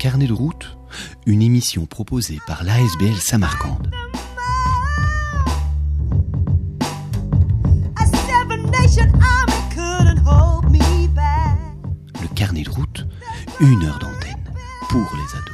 Carnet de route, une émission proposée par l'ASBL Samarcande. Le Carnet de route, 1 heure d'antenne pour les ados.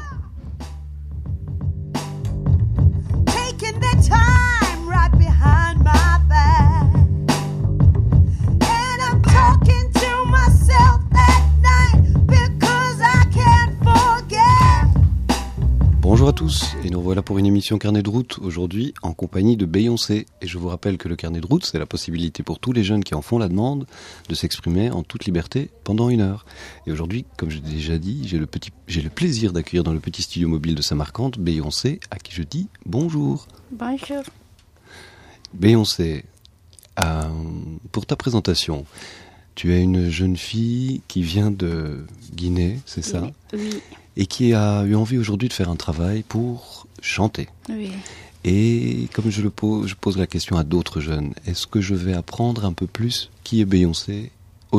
Bonjour à tous, et nous voilà pour une émission Carnet de route, aujourd'hui en compagnie de Beyoncé. Et je vous rappelle que le Carnet de route, c'est la possibilité pour tous les jeunes qui en font la demande de s'exprimer en toute liberté pendant 1 heure. Et aujourd'hui, comme je l'ai déjà dit, j'ai le plaisir d'accueillir dans le petit studio mobile de Samarcande Beyoncé, à qui je dis bonjour. Bonjour. Beyoncé, pour ta présentation, tu es une jeune fille qui vient de Guinée, c'est ça ? Oui. Et qui a eu envie aujourd'hui de faire un travail pour chanter. Oui. Et comme je pose la question à d'autres jeunes, est-ce que je vais apprendre un peu plus qui est Beyoncé aujourd'hui ?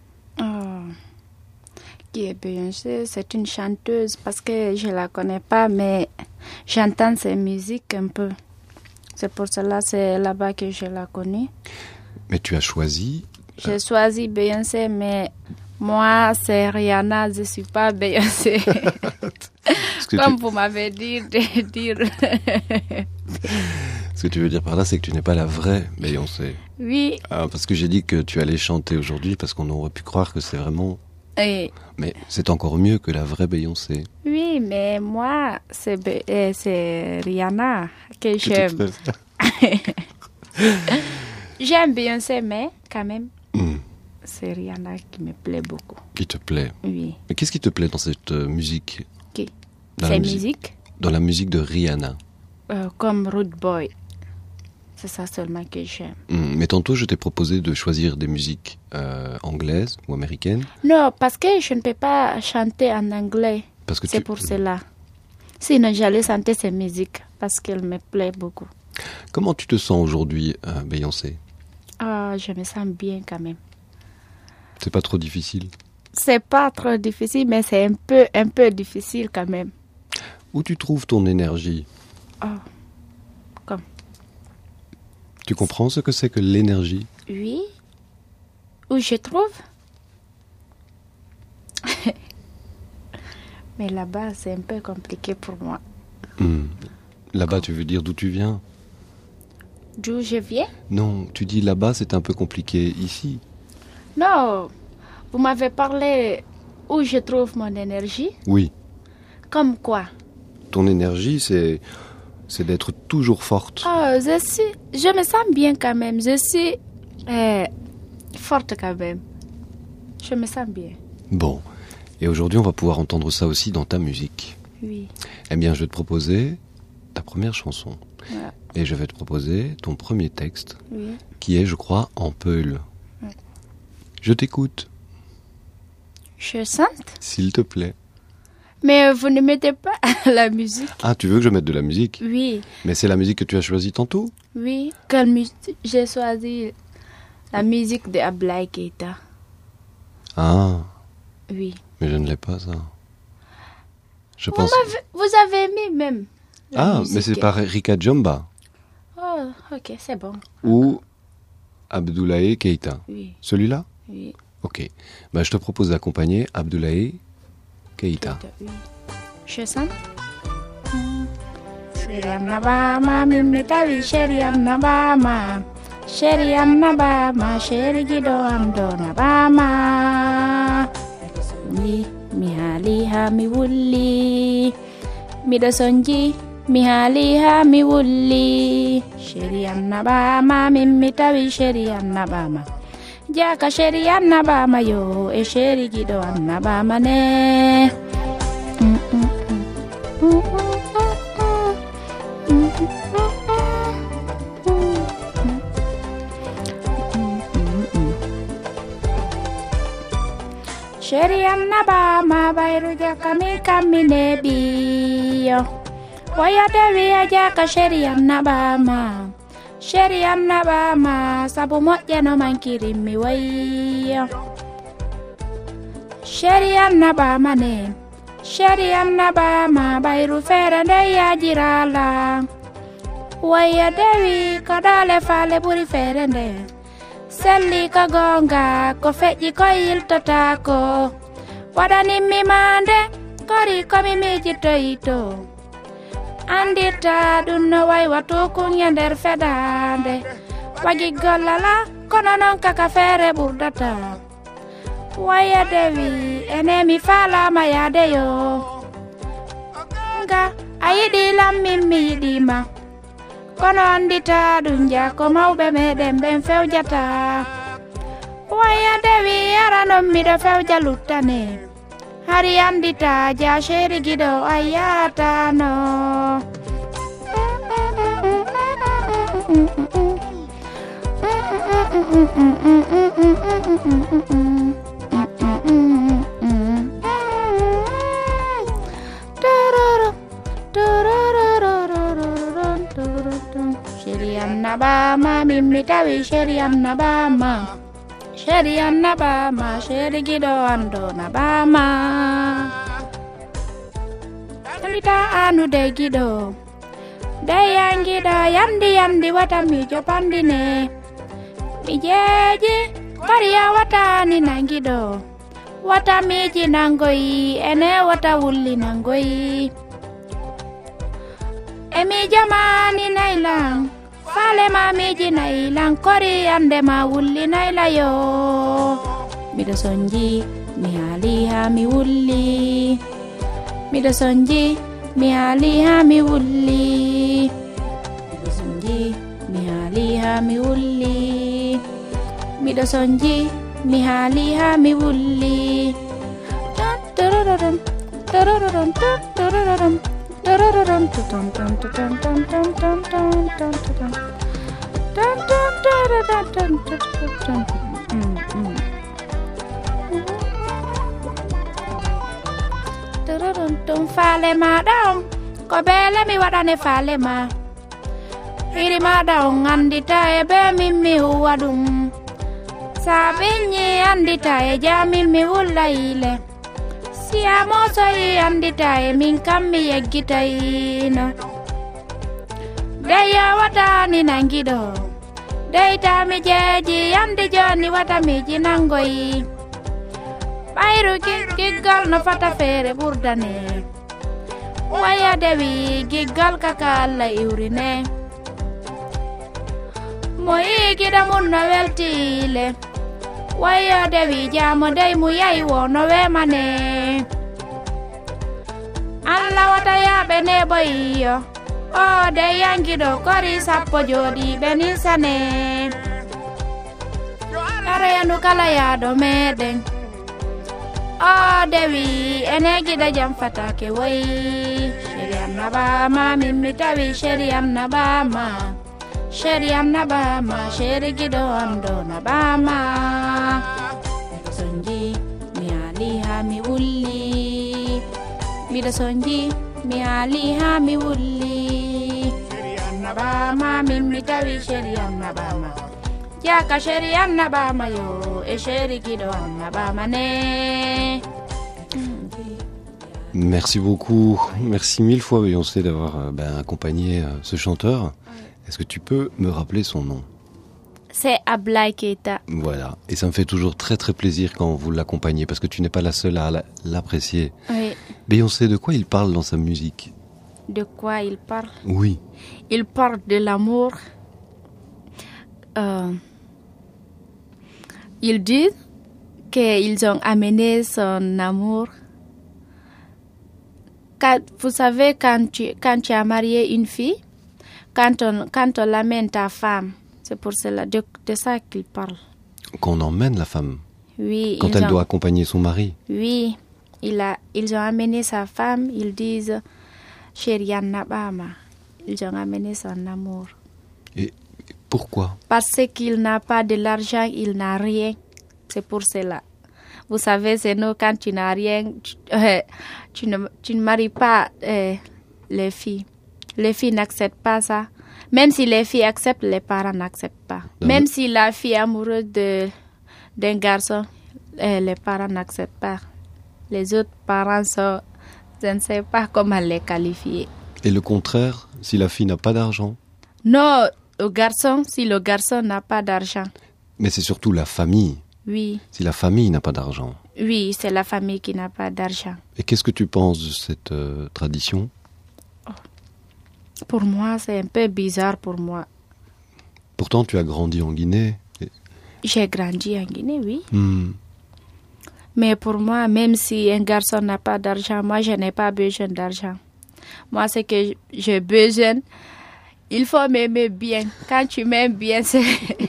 Qui est Beyoncé ? C'est une chanteuse parce que je la connais pas, mais j'entends ses musiques un peu. C'est pour cela c'est là-bas que je la connais. Mais tu as choisi... J'ai choisi Beyoncé, mais... Moi, c'est Rihanna, je ne suis pas Beyoncé. Comme vous m'avez dit de dire. Ce que tu veux dire par là, c'est que tu n'es pas la vraie Beyoncé. Oui. Parce que j'ai dit que tu allais chanter aujourd'hui, parce qu'on aurait pu croire que c'est vraiment... Oui. Mais c'est encore mieux que la vraie Beyoncé. Oui, mais moi, c'est Rihanna que j'aime. J'aime Beyoncé, mais quand même... C'est Rihanna qui me plaît beaucoup. Qui te plaît ? Oui. Mais qu'est-ce qui te plaît dans cette musique ? Qui ? Cette musique ? Dans la musique de Rihanna. Comme Rude Boy. C'est ça seulement que j'aime. Mais tantôt, je t'ai proposé de choisir des musiques anglaises ou américaines. Non, parce que je ne peux pas chanter en anglais. C'est pour cela. Sinon, j'allais chanter ces musiques parce qu'elles me plaisent beaucoup. Comment tu te sens aujourd'hui, Beyoncé ? Je me sens bien quand même. C'est pas trop difficile ? C'est pas trop difficile, mais c'est un peu difficile quand même. Où tu trouves ton énergie ? Comme. Tu comprends ce que c'est que l'énergie ? Oui. Où je trouve ? Mais là-bas, c'est un peu compliqué pour moi. Là-bas, tu veux dire d'où tu viens ? D'où je viens ? Non, tu dis là-bas, c'est un peu compliqué. Ici ? Non, vous m'avez parlé où je trouve mon énergie. Oui. Comme quoi ? Ton énergie, c'est d'être toujours forte. Je me sens bien quand même. Je suis forte quand même. Je me sens bien. Bon, et aujourd'hui, on va pouvoir entendre ça aussi dans ta musique. Oui. Eh bien, je vais te proposer ta première chanson. Ouais. Et je vais te proposer ton premier texte, oui. Qui est, je crois, en peul. Ouais. Je t'écoute. Je chante ? S'il te plaît. Mais vous ne mettez pas la musique. Ah, tu veux que je mette de la musique ? Oui. Mais c'est la musique que tu as choisie tantôt ? Oui. Quelle musique ? J'ai choisi la musique de Ablaye Keita. Ah. Oui. Mais je ne l'ai pas, ça. Vous avez mis même. Mais c'est par Rika Djomba. Oh, ok, c'est bon. Ou Abdoulaye Keita. Oui. Celui-là ? Oui. Ok. Je te propose d'accompagner Abdoulaye Keita. Oui. Je sens. Sheriana Bama, Mimitavi, Sheriana Bama. Sheriana Bama, Sherigido Amdona Bama. Mi haliha mi wulli. Miɗo sonji mi haaliha mi wulli. Sheriana Bama, min tawi Sheriana Bama. Jaka Sheriana Bama yo e sheri giɗo Annabama ne. Sheriana Bama bayru jaka mi kamine biyo. Waya dewi jaka Sheriana Bama. Sheriana Bama sabu moƴƴeno mankiri mi wayyo. Sheriana Bama ne Sheri annaba ma bayru fere nde yajirala waya dewi ko dale fale buri fere nde selli ko gonga ko feƴƴi ko yiltota ko waɗanimmi mande kori komi mijitoyito andita ɗum no waywa tukuŋe nder fedande wagi gollala kono non kaka feere ɓurdata waya dewi enemi falama yadeyo nga a yiɗi lammin mi yiɗima kono andita ɗum jako mawɓe meɗen ɓen fewjata waya dewi aranon miɗo fewja luttane hari andita ja sheri giɗo ayatano Sheri annabama mimmi tawi sheri annabama sheri annabama sheri giɗo ando nabama andita anude giɗo deyangiɗo yandi wata mijo pandine mi jeeji kariya watani nangiɗo wata miji nangoyi ene wata wulli nangoyi emi jamani nailan fale ma miji nailan kori ande ma wulli nailayo miɗo sonji mi haali ha mi wulli miɗo sonji mi haali ha mi wulli miɗo sonji mi haali ha mi wulli miɗo sonji mi haali ha mi wulli tum faale maɗa on ko beele mi waɗane faale ma iri maɗa on andita e be min mi huwa ɗum saɓinñi andita e jamin mi wulla yile siyamo soyi andita e min kam mi yeggitayino dey yawatani nangiɗo deytami jeeji andi joni wata miji nangoyi ɓayru giggal no fata feere ɓurdane waya dewi giggal kaka allah iwrine mo yigiɗa mum no weltiile waya dewi jamo dey mu yayi wo no wemane allah wata yaɓe ne boyiyo o dey yangiɗo kori sappo jooɗiɓe nisane areyandu kala yaado meɗen o dewi ene giɗa jam fatake woyi sheri annabama mimmi tawi sheri annabama sheri annabama sheri giɗo ando nabama miɗo sonji mi haali ha mi wulli miɗo sonji mi haali ha mi wulli sheri annabama mimmi tawi sheri annabama jaka sheri annabama yo e sheri giɗo annabama ne. Merci beaucoup, merci mille fois Beyoncé d'avoir accompagné ce chanteur. Est-ce que tu peux me rappeler son nom? C'est Ablaye Keita. Voilà, et ça me fait toujours très très plaisir quand vous l'accompagnez parce que tu n'es pas la seule à l'apprécier. Oui. Beyoncé, de quoi il parle dans sa musique? De quoi il parle? Oui. Il parle de l'amour. Ils disent qu'ils ont amené son amour. Vous savez, quand tu as marié une fille, quand on l'amène ta femme, c'est pour cela, de ça qu'il parle. Qu'on emmène la femme? Oui. Quand elle doit accompagner son mari? Oui. Ils ont amené sa femme, ils disent Sheri annabama. Ils ont amené son amour. Et pourquoi? Parce qu'il n'a pas de l'argent, il n'a rien. C'est pour cela. Vous savez, c'est nous, quand tu n'as rien, tu ne maries pas les filles. Les filles n'acceptent pas ça. Même si les filles acceptent, les parents n'acceptent pas. Même si la fille est amoureuse d'un garçon, les parents n'acceptent pas. Les autres parents Je ne sais pas comment les qualifier. Et le contraire, si la fille n'a pas d'argent? Non, le garçon, si le garçon n'a pas d'argent. Mais c'est surtout la famille. Oui, Si la famille n'a pas d'argent. oui, c'est la famille qui n'a pas d'argent. Et qu'est-ce que tu penses de cette tradition? Pour moi, c'est un peu bizarre pour moi. Pourtant, tu as grandi en Guinée. J'ai grandi en Guinée, oui. Hmm. Mais pour moi, même si un garçon n'a pas d'argent, moi, je n'ai pas besoin d'argent. Moi, ce que j'ai besoin, il faut m'aimer bien. Quand tu m'aimes bien, c'est...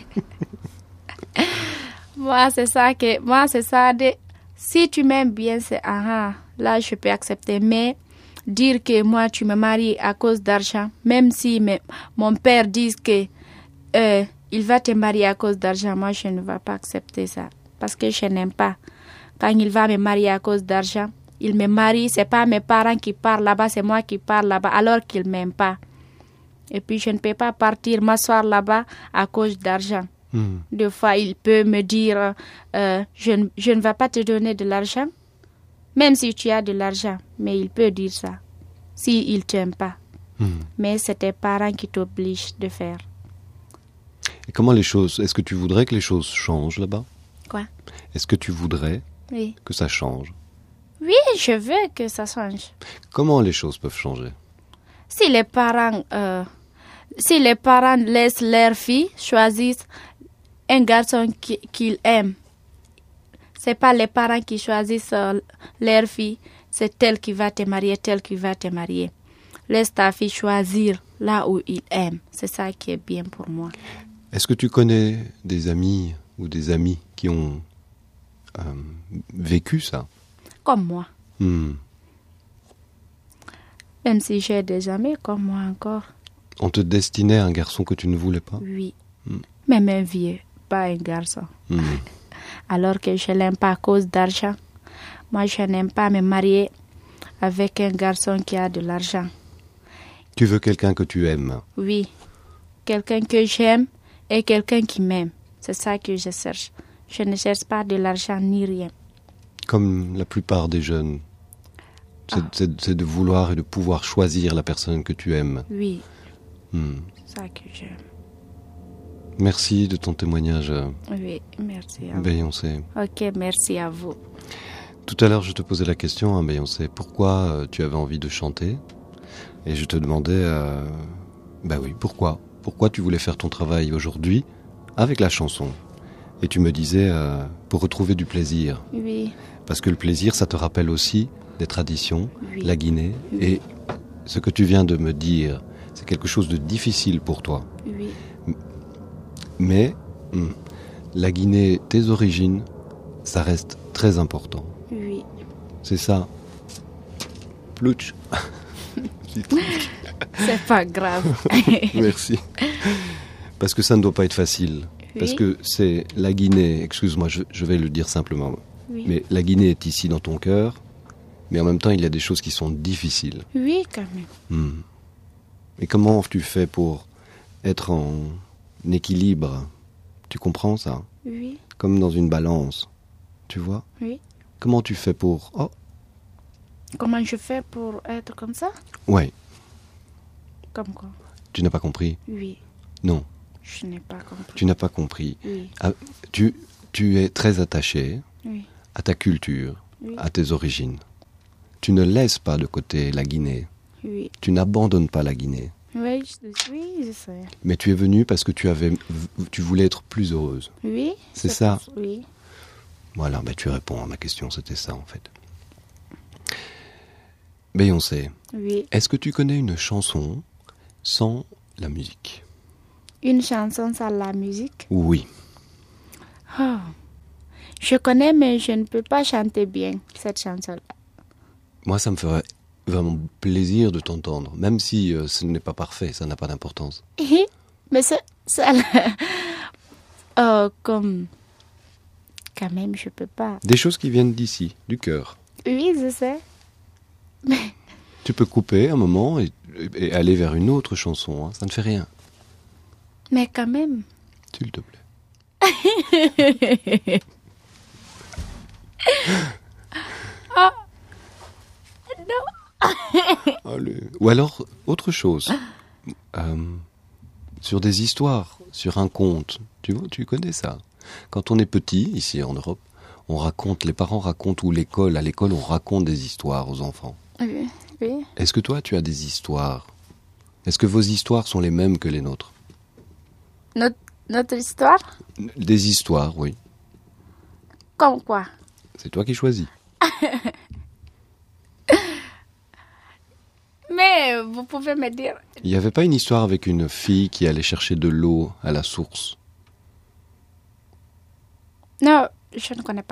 Moi, c'est ça. Si tu m'aimes bien, c'est... là, je peux accepter. Mais dire que moi, tu me maries à cause d'argent, même si mon père dit que il va te marier à cause d'argent, moi, je ne vais pas accepter ça. Parce que je n'aime pas. Quand il va me marier à cause d'argent, il me marie, c'est pas mes parents qui parlent là-bas, c'est moi qui parle là-bas, alors qu'il ne m'aime pas. Et puis, je ne peux pas partir m'asseoir là-bas à cause d'argent. Des fois, il peut me dire, je ne vais pas te donner de l'argent, même si tu as de l'argent. Mais il peut dire ça, s'il ne t'aime pas. Mais c'est tes parents qui t'obligent de faire. Et comment les choses... Est-ce que tu voudrais que les choses changent là-bas? Quoi? Est-ce que tu voudrais Oui. que ça change? Oui, je veux que ça change. Comment les choses peuvent changer? Si les parents laissent leur fille choisir un garçon qu'ils aiment, c'est pas les parents qui choisissent leur fille, c'est tel qui va te marier, tel qui va te marier. Laisse ta fille choisir là où il aime. C'est ça qui est bien pour moi. Est-ce que tu connais des amis ou des amis qui ont vécu ça? Comme moi. Hmm. Même si j'ai des amis comme moi encore. On te destinait à un garçon que tu ne voulais pas? Oui. Même un vieux, pas un garçon. Hmm. Alors que je l'aime pas à cause d'argent. Moi, je n'aime pas me marier avec un garçon qui a de l'argent. Tu veux quelqu'un que tu aimes? Oui. Quelqu'un que j'aime et quelqu'un qui m'aime. C'est ça que je cherche. Je ne cherche pas de l'argent ni rien. Comme la plupart des jeunes. C'est de vouloir et de pouvoir choisir la personne que tu aimes. Oui. Hmm. C'est ça que j'aime. Merci de ton témoignage, Oui, merci à vous. Beyoncé. Ok, merci à vous. Tout à l'heure, je te posais la question, Beyoncé, pourquoi tu avais envie de chanter? Et je te demandais, oui, pourquoi? Pourquoi tu voulais faire ton travail aujourd'hui avec la chanson? Et tu me disais, pour retrouver du plaisir. Oui. Parce que le plaisir, ça te rappelle aussi des traditions, Oui. la Guinée. Oui. Et ce que tu viens de me dire, c'est quelque chose de difficile pour toi. Oui. Mais la Guinée, tes origines, ça reste très important. Oui. C'est ça. Plouch. C'est pas grave. Merci. Parce que ça ne doit pas être facile. Oui. Parce que c'est la Guinée, excuse-moi, je vais le dire simplement. Oui. Mais la Guinée est ici dans ton cœur, mais en même temps, il y a des choses qui sont difficiles. Oui, quand même. Et comment tu fais pour être en équilibre? Tu comprends ça? Oui. Comme dans une balance, tu vois? Oui. Comment tu fais pour... Oh, Comment je fais pour être comme ça? ouais, Comme quoi? tu n'as pas compris? Oui. Non, Je n'ai pas compris. tu n'as pas compris. Oui. Ah, tu es très attaché Oui. à ta culture, Oui. à tes origines. Tu ne laisses pas de côté la Guinée. Oui. Tu n'abandonnes pas la Guinée. Oui, je sais. Mais tu es venue parce que tu voulais être plus heureuse. Oui. C'est ça. Oui. Voilà, tu réponds à ma question, c'était ça en fait. Beyoncé, Oui. est-ce que tu connais une chanson sans la musique? Une chanson sans la musique? Oui. Oh. Je connais, mais je ne peux pas chanter bien cette chanson-là. Moi, ça me ferait vraiment plaisir de t'entendre, même si ce n'est pas parfait, ça n'a pas d'importance. Mais ça comme... Quand même, je peux pas. Des choses qui viennent d'ici, du cœur. Oui, je sais. Tu peux couper un moment et aller vers une autre chanson, hein, ça ne fait rien. Mais quand même. S'il te plaît. Oh. Non. Allez. Ou alors, autre chose. Sur des histoires, sur un conte. Tu vois, tu connais ça. Quand on est petit, ici en Europe, les parents racontent, ou à l'école, on raconte des histoires aux enfants. Oui, oui. Est-ce que toi, tu as des histoires? Est-ce que vos histoires sont les mêmes que les nôtres? Notre histoire? Des histoires, oui. Comme quoi? C'est toi qui choisis. Mais vous pouvez me dire... Il n'y avait pas une histoire avec une fille qui allait chercher de l'eau à la source? Non, je ne connais pas.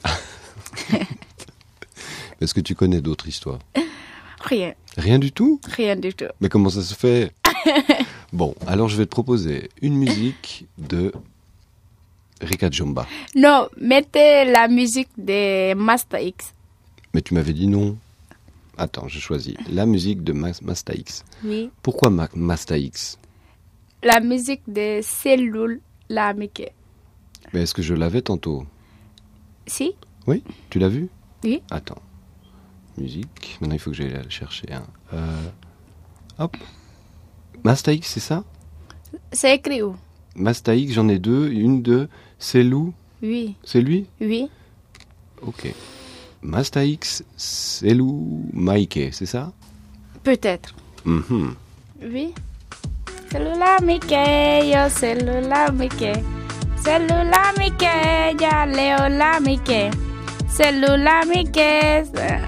Est-ce que tu connais d'autres histoires? Rien. Rien du tout? Rien du tout. Mais comment ça se fait? Bon, alors je vais te proposer une musique de Rika Djomba. Non, mettez la musique de Master X. Mais tu m'avais dit non. Attends, je choisis. La musique de Master X. Oui. Pourquoi Master X? La musique de Cellule Lamike. Mais est-ce que je l'avais tantôt? Si? Oui? Tu l'as vu? Oui. Attends. Musique. Maintenant, il faut que j'aille la chercher. Hop. Master X, c'est ça? C'est écrit où? Master X, j'en ai deux. Une de Selou. Oui. C'est lui? Oui. Ok. Master X, Selou Maike, c'est ça? Peut-être. Mhm. Oui. Cellule Lamike, yo Cellule Lamike. Cellule Lamike, ya Leo Lamike. Cellule Lamike.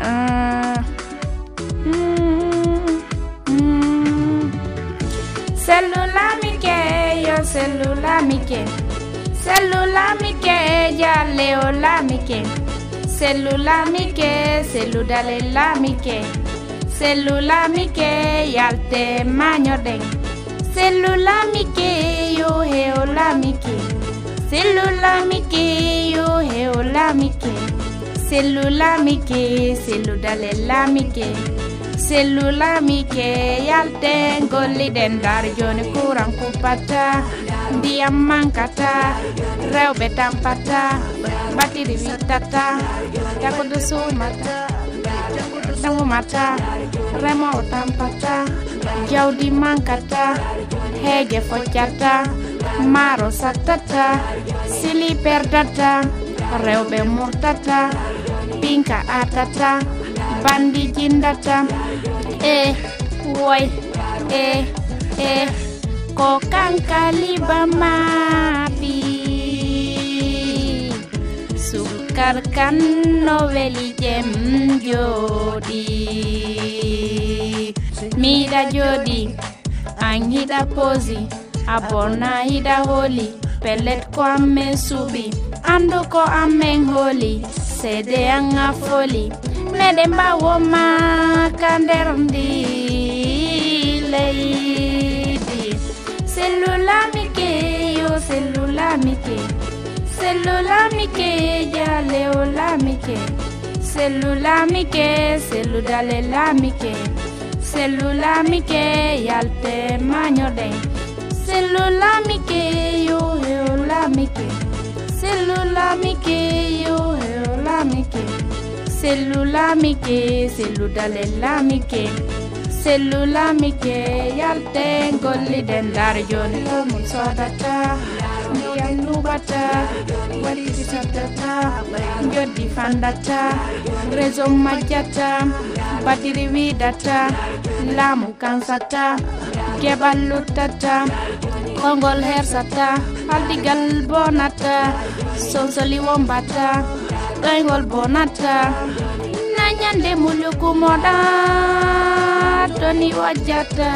Cellule Lamike, yo Cellule Lamike. Cellule Lamike, ya Leo Lamike. Cellule Lamike, cellule dale Lamike. Cellule Lamike, yalte mañoden. Cellule Lamike, yo heo Lamike. Cellule Lamike, yo heo Lamike. Cellule Lamike, cellule dale Lamike. Cellule Lamike, yalte ngoli den dar joni kurang kupata. Ndiyam mankata, rewɓe tampata, batiri wittata, jagodo sumata, damumata, remowo tampata, jawdi mankata, heege foccata, maaro sattata, sili perdata, rewɓe murtata, pinka atata, bandi jindata, woy, ko kankaliba maɓi sukar kan no weli jem jooɗi miɗa jooɗi an hiɗa posi a borna hiɗa holi pellet ko amen suuɓi andu ko amen holi seede an a foli meɗen mbawoma ka nder ndi leydi Cellule Lamike, yo Cellule Lamike. Cellule Lamike, ya Leo Lamike. Cellule Lamike, cellule dale Lamike. Cellule Lamike, yalte mañoden. Cellule Lamike, yo heo Lamike. Cellule Lamike, yo heo Lamike. Cellule Lamike, cellule dale Lamike. Cellule Lamike, yalte ngolli den dar joni komum sodata. Ndiyam lubata, waɗi sattata, joddi fandata, réseau majjata, batiri widata, laamu kansata, keɓal luttata, kongol hersata, haldigal bonata, sonsoli wombata, ɗoygol bonata, nañande muluku moɗa. Tony Wajata,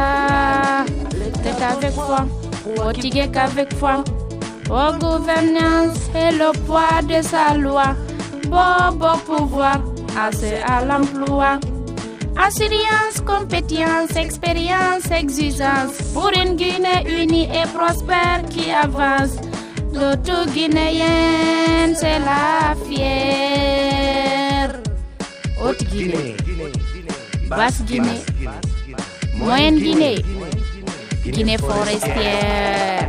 c'est avec foi, Otigé qu'avec foi, au gouvernance et le poids de sa loi, beau pouvoir, assez à l'emploi, assurance, compétence, expérience, exigence, pour une Guinée unie et prospère qui avance, le tout guinéen c'est la fière, Haute Guinée. Basse Guinée, Moyenne Guinée, Guinée forestière.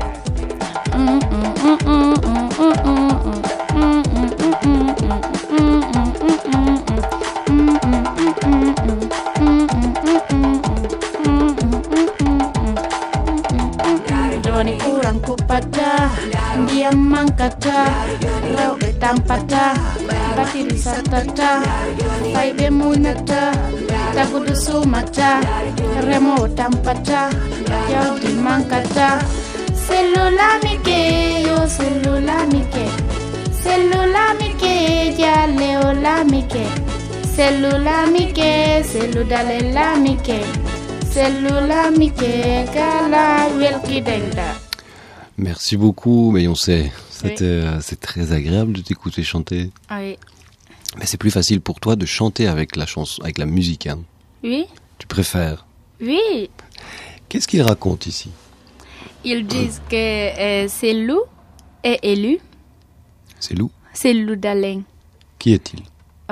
ndiyam mankata rewɓe tampata batiri sartata fayɓe munata tagudu sumata remowo tampata jawdi mankata sellulamike yo sellulamike sellulamike jaleolamike sellulamike selludalelamike sellulamike kala welkidenda. Merci beaucoup, Beyoncé. C'est très agréable de t'écouter chanter. Oui. Mais c'est plus facile pour toi de chanter avec la chanson, avec la musique, hein. Oui. Tu préfères? Oui. Qu'est-ce qu'ils racontent ici? Ils disent que Sellou est élu. Sellou? Sellou Dalein. Qui est-il?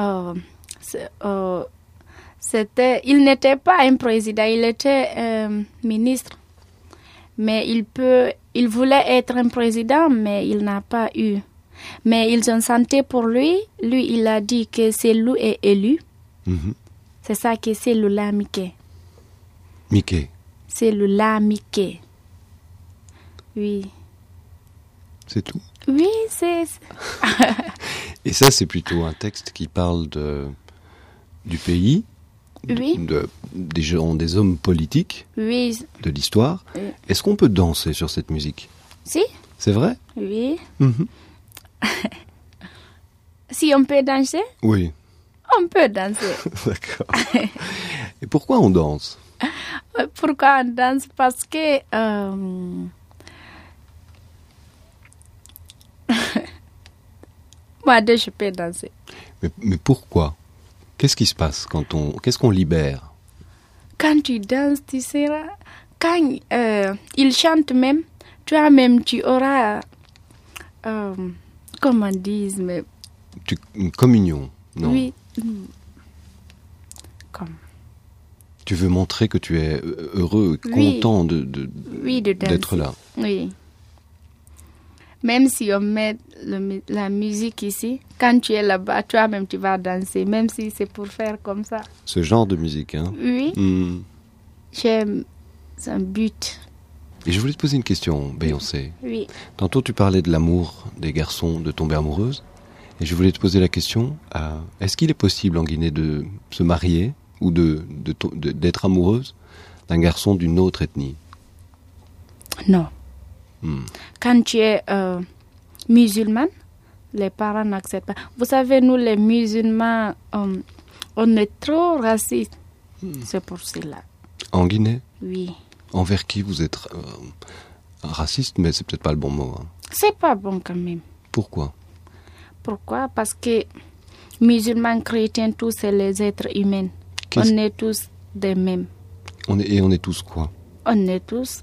Il n'était pas un président, il était ministre. Mais il voulait être un président, mais il n'a pas eu. Mais ils ont santé pour lui. Lui, il a dit que Sellou est élu. Mm-hmm. C'est ça que Sellou la Mickey. Mickey. Sellou la Mickey. Oui. C'est tout? Oui, c'est... Et ça, c'est plutôt un texte qui parle du pays, oui. des gens, des hommes politiques, oui. de l'histoire. Oui. Est-ce qu'on peut danser sur cette musique? Si. C'est vrai? Oui. Mm-hmm. Si on peut danser? Oui. On peut danser. D'accord. Et pourquoi on danse? Pourquoi on danse? Parce que... Moi, je peux danser. Mais pourquoi? Qu'est-ce qui se passe qu'est-ce qu'on libère? Quand tu danses, tu seras... Quand il chante même, toi-même, tu auras... comment on dit, mais... Une communion, non? Oui. Comme... Tu veux montrer que tu es heureux, content d'être là. Oui. Même si on met la musique ici, quand tu es là-bas, toi-même, tu vas danser, même si c'est pour faire comme ça. Ce genre de musique, hein? Oui. Mm. J'aime, c'est un but. Et je voulais te poser une question, Beyoncé. Oui. Tantôt, tu parlais de l'amour des garçons, de tomber amoureuse. Et je voulais te poser la question, est-ce qu'il est possible en Guinée de se marier ou d'être amoureuse d'un garçon d'une autre ethnie? Non. Quand tu es musulmane, les parents n'acceptent pas. Vous savez, nous les musulmans, on est trop racistes. C'est pour cela. En Guinée? Oui. Envers qui vous êtes raciste, mais c'est peut-être pas le bon mot. Hein. C'est pas bon quand même. Pourquoi? Pourquoi? Parce que musulmans, chrétiens, tous, c'est les êtres humains. On est tous des mêmes. On est tous quoi? On est tous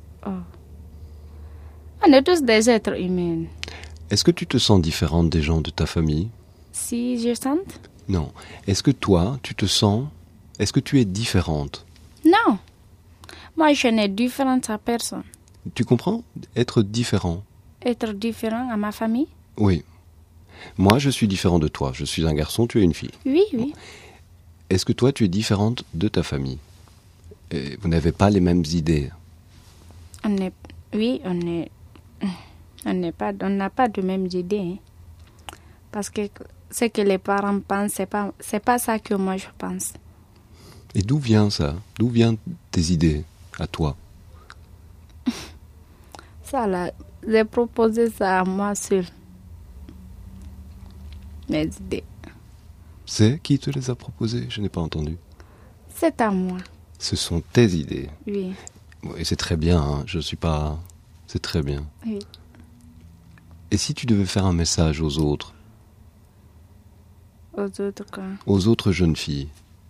des êtres humains. Est-ce que tu te sens différente des gens de ta famille? Si je sens? Non. Est-ce que toi, est-ce que tu es différente? Non. Moi, je n'ai différente à personne. Tu comprends? Être différent. Être différent à ma famille? Oui. Moi, je suis différent de toi. Je suis un garçon, tu es une fille. Oui, oui. Est-ce que toi, tu es différente de ta famille? Et vous n'avez pas les mêmes idées? Oui, on n'a pas de mêmes idées. Hein. Parce que ce que les parents pensent, c'est pas ça que moi je pense. Et d'où vient ça? D'où viennent tes idées à toi? Ça là, j'ai proposé ça à moi seule. Mes idées. C'est qui te les a proposées? Je n'ai pas entendu. C'est à moi. Ce sont tes idées. Oui. Et c'est très bien, hein. Je suis pas... C'est très bien. Oui. Et si tu devais faire un message aux autres? Aux autres quoi? Aux autres jeunes filles.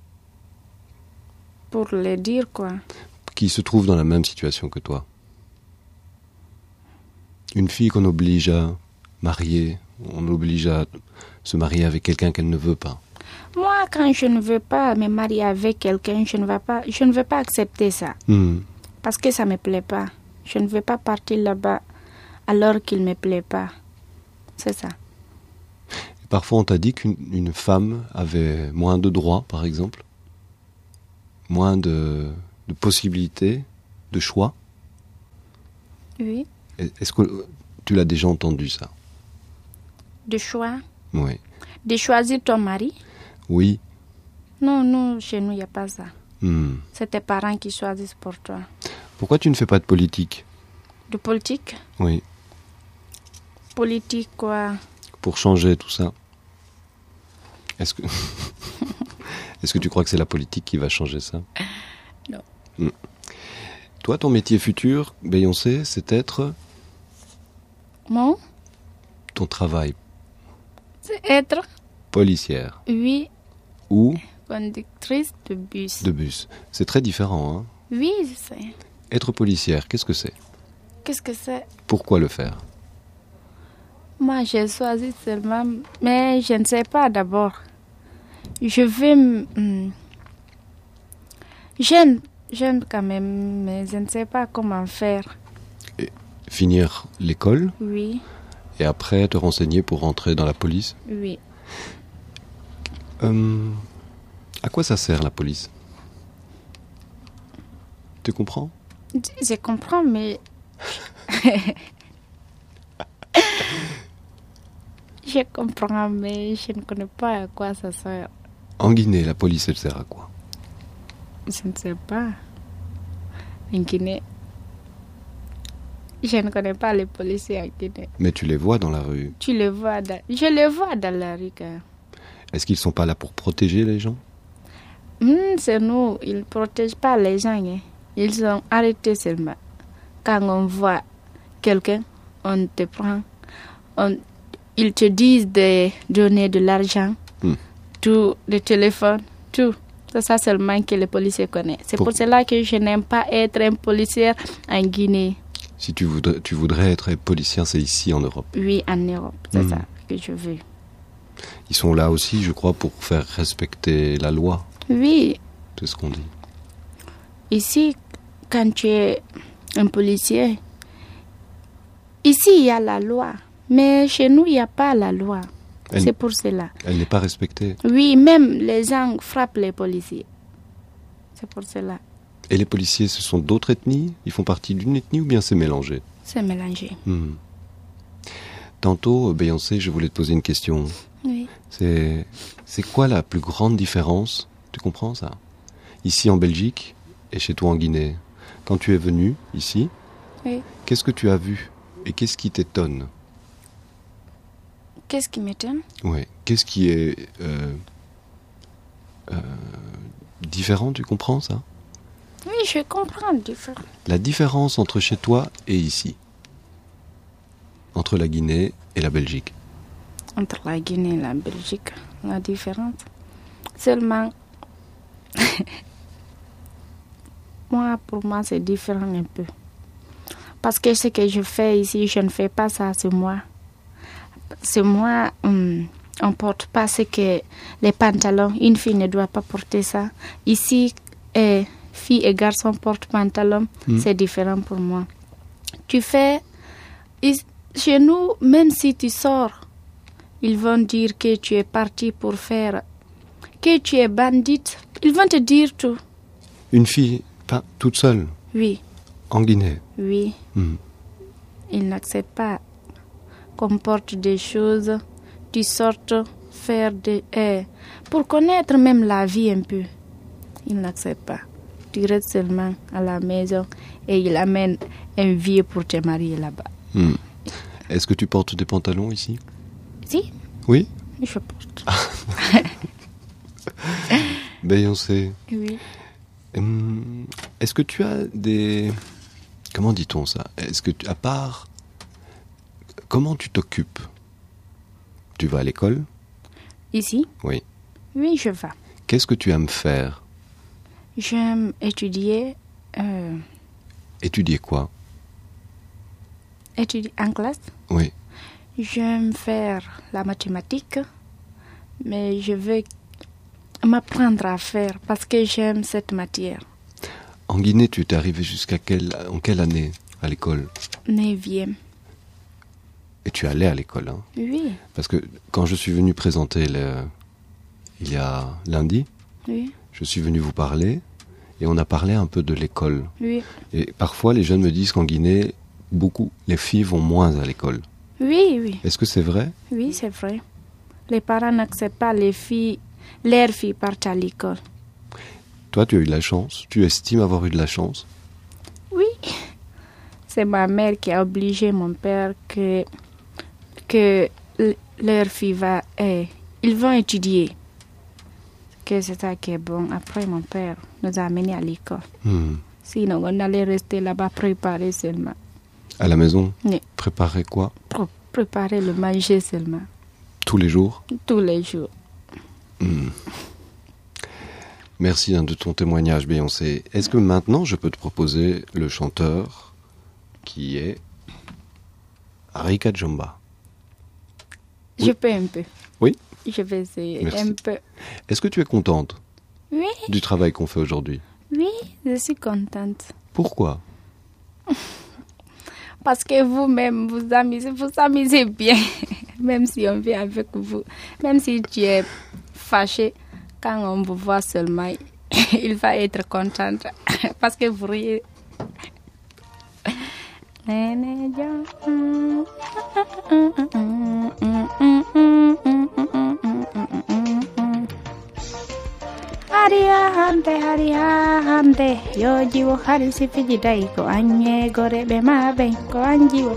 Pour les dire quoi? Qui se trouvent dans la même situation que toi. Une fille qu'on oblige à marier, on oblige à se marier avec quelqu'un qu'elle ne veut pas. Moi, quand je ne veux pas me marier avec quelqu'un, je ne veux pas accepter ça. Parce que ça ne me plaît pas. Je ne veux pas partir là-bas alors qu'il ne me plaît pas. C'est ça. Et parfois, on t'a dit qu'une femme avait moins de droits, par exemple? Moins de possibilités, de choix? Oui. Est-ce que tu l'as déjà entendu ça? De choix. Oui. De choisir ton mari? Oui. Non, chez nous, il n'y a pas ça. Hmm. C'est tes parents qui choisissent pour toi. Pourquoi tu ne fais pas de politique? De politique? Oui. Politique, quoi? Pour changer tout ça. Est-ce que... Est-ce que tu crois que c'est la politique qui va changer ça? Non. Hmm. Toi, ton métier futur, Beyoncé, c'est être... Mon? Ton travail. C'est être? Policière. Oui. Ou Conductrice de bus. de bus. C'est très différent, hein? Oui, je sais. Être policière, qu'est-ce que c'est? Qu'est-ce que c'est? Pourquoi le faire? Moi, j'ai choisi seulement, mais je ne sais pas d'abord. Je vais... Jeune quand même, mais je ne sais pas comment faire. Et finir l'école Oui, et après te renseigner pour rentrer dans la police? oui. À quoi ça sert la police? Tu comprends? Je comprends, mais... Je comprends, mais je ne connais pas à quoi ça sert. En Guinée, la police, elle sert à quoi? Je ne sais pas. En Guinée, je ne connais pas les policiers en Guinée. Mais tu les vois dans la rue. Je les vois dans la rue. Quand même. Est-ce qu'ils sont pas là pour protéger les gens? C'est nous, ils ne protègent pas les gens. Hein. Ils sont arrêtés seulement. Quand on voit quelqu'un, on te prend. Ils te disent de donner de l'argent, tout, le téléphone, tout. C'est ça seulement que les policiers connaissent. C'est pour cela que je n'aime pas être un policier en Guinée. Si tu voudrais être policier, c'est ici en Europe. Oui, en Europe, c'est ça que je veux. Ils sont là aussi, je crois, pour faire respecter la loi. Oui. C'est ce qu'on dit. Ici, quand tu es un policier, ici il y a la loi. Mais chez nous, il n'y a pas la loi. C'est pour cela. Elle n'est pas respectée. Oui, même les gens frappent les policiers. C'est pour cela. Et les policiers, ce sont d'autres ethnies? Ils font partie d'une ethnie ou bien c'est mélangé? C'est mélangé. Tantôt, Beyoncé, je voulais te poser une question. Oui. C'est quoi la plus grande différence? Tu comprends ça? Ici en Belgique et chez toi en Guinée. Quand tu es venu ici, oui. Qu'est-ce que tu as vu? Et qu'est-ce qui t'étonne? Qu'est-ce qui m'étonne? Oui. Qu'est-ce qui est différent, tu comprends ça? Oui, je comprends différent. La différence entre chez toi et ici. Entre la Guinée et la Belgique. Entre la Guinée et la Belgique, la différence. Seulement, pour moi, c'est différent un peu. Parce que ce que je fais ici, je ne fais pas ça, c'est moi. C'est moi, on ne porte pas ce que les pantalons. Une fille ne doit pas porter ça. Ici, filles et garçons portent pantalon. C'est différent pour moi. Tu fais... Chez nous, même si tu sors, ils vont dire que tu es parti pour faire... Que tu es bandite. Ils vont te dire tout. Une fille, pas toute seule? Oui. En Guinée? Oui. Ils n'acceptent pas qu'on porte des choses, tu sortes faire des... pour connaître même la vie un peu. Ils n'acceptent pas. Tu restes seulement à la maison et ils amènent un vieux pour te marier là-bas. Est-ce que tu portes des pantalons ici? Si. Oui? Je porte. Beyoncé. Oui. Est-ce que tu as des... Comment dit-on ça? Est-ce que, à part... Comment tu t'occupes? Tu vas à l'école? Ici? Oui. Oui, je vais. Qu'est-ce que tu aimes faire? J'aime étudier. Étudier quoi? Étudier en classe? Oui. J'aime faire la mathématique, mais je veux m'apprendre à faire parce que j'aime cette matière. En Guinée, tu t'es arrivé en quelle année à l'école? 9e. Et tu allais à l'école, hein? Oui. Parce que quand je suis venu présenter il y a lundi, oui. Je suis venu vous parler et on a parlé un peu de l'école. Oui. Et parfois, les jeunes me disent qu'en Guinée, beaucoup, les filles vont moins à l'école. Oui. Est-ce que c'est vrai? Oui, c'est vrai. Les parents n'acceptent pas leurs filles partent à l'école. Toi, tu as eu de la chance. Tu estimes avoir eu de la chance? Oui. C'est ma mère qui a obligé mon père que leur fille ils vont étudier. Que c'est ça qui est bon. Après, mon père nous a amenés à l'école. Sinon, on allait rester là-bas préparer seulement. À la maison? Oui. Préparer quoi? Préparer le manger seulement. Tous les jours? Tous les jours. Merci de ton témoignage, Beyoncé. Est-ce que maintenant, je peux te proposer le chanteur qui est Rika Djomba? Je peux un peu. Oui? Je vais essayer. Merci. Un peu. Est-ce que tu es contente? Oui. Du travail qu'on fait aujourd'hui? Oui, je suis contente. Pourquoi? Parce que vous-même, vous amusez bien. Même si on vient avec vous. Même si tu es fâché, quand on vous voit seulement, il va être content. Parce que vous riez. Hariya hande yo jiwo hari sifiji dai ko anye gore be mabe ko anjiwo.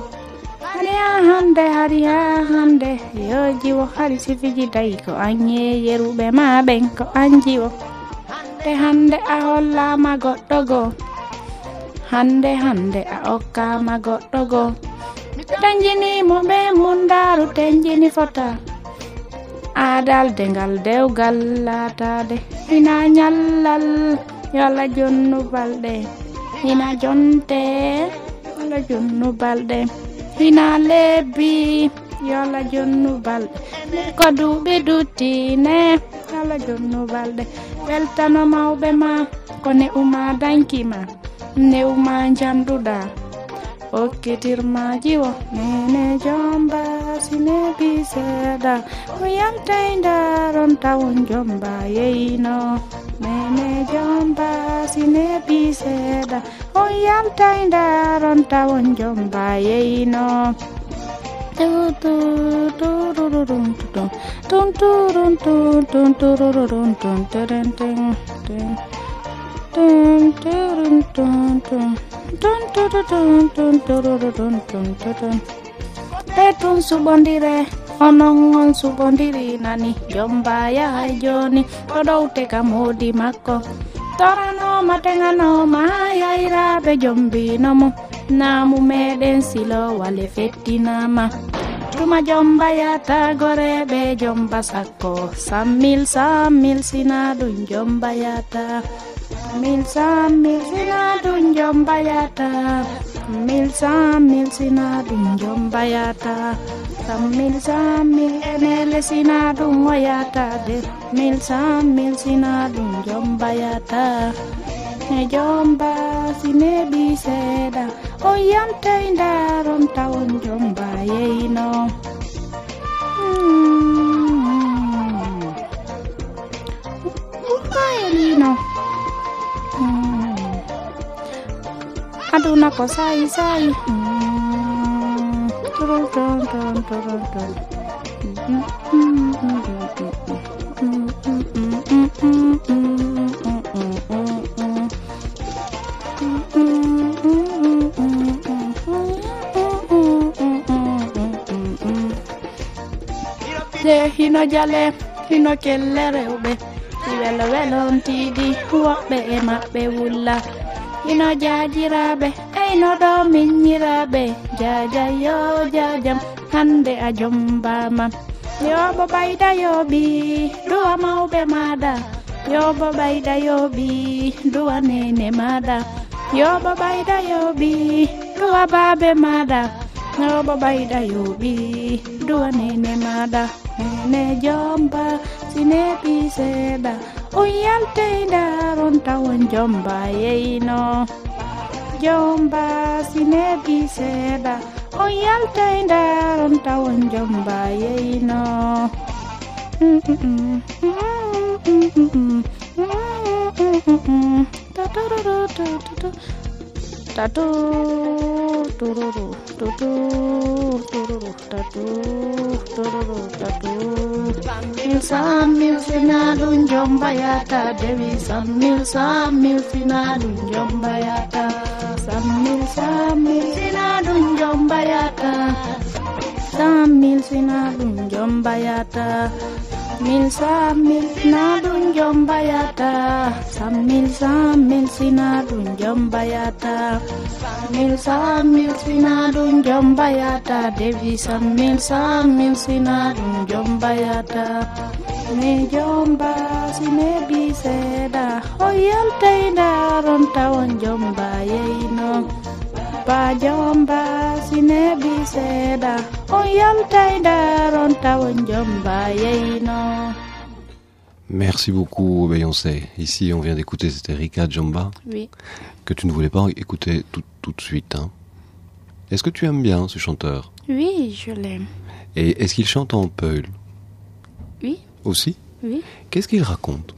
Hariya hande yo jiwo hari sifiji dai ko anye yerube mabe ko anjiwo. Te hande a hollama goɗɗo go. Hande a okkama goɗɗo go. Tenjini mo be mundaru tenjini fota. Adal dengal dewgal latade hina nyallal yalla jonnu balde hina jonte yalla jonnu balde hina lebi yalla jonnu balde ko duɓi duttine yalla jonnu balde weltano mawɓe ma ko ne'uma dankima ne'uma janduɗa okkitirma jiwo nene jomba sinebi seeda o yaltayda ron tawon jomba yeyino nene jomba sinebi seeda o yaltayda ron tawon jomba yeyino Petun subondire onon subondiri nani jomba ya joni odowte kam hodi makko torano matengano mayaira be jombi nomo namu meden silo wale fettinama tuma jomba yata gore be jomba sakko sammil sina dun jomba yata mil sina dun jomba yata mil sina dun jomba yata samil enele sina dun wayata de mil sina dun jomba yata e jomba sinebi seeda o yante ndaron tawon jomba yeyno Kaelino aduna ko sai de hino jale hino kelle rewɓe welo welon tiidi woɓɓe e maɓɓe wulla hino jaajiraɓe eyno ɗo miññiraɓe jajayo jajam hande a jombama yobo ɓayda yoɓi duwa mawɓe maɗa yobo ɓayda yoɓi duwa nene maɗa yobo ɓayda yoɓi duwa babe maɗa yobo ɓayda yoɓi duwa nene maɗa nene jomba sinebi seeɗa o yalteyda ron tawon jomba yeyno jomba sinebi seeɗa o yalteyda ron tawon jomba yeyno Tatu, tururu, tutu, tururu, tatu, tururu, tatu. Samil finadu njombayata, Devi samil finadu njombayata. Samil finadu njombayata. Samil finadu njombayata. Mil sinadun jombayata, samil sinadun jombayata, mil sinadun jombayata, Devi samil sinadun jombayata, ne jomba sine biseda, oyal taida rontawan jombayeno, pa jomba sine biseda, oyal taida rontawan jombayeno. Merci beaucoup Beyoncé. Ici on vient d'écouter, c'était Rika Djomba. Oui. Que tu ne voulais pas écouter tout de suite. Hein. Est-ce que tu aimes bien ce chanteur? Oui, je l'aime. Et est-ce qu'il chante en peul? Oui. Aussi? Oui. Qu'est-ce qu'il raconte?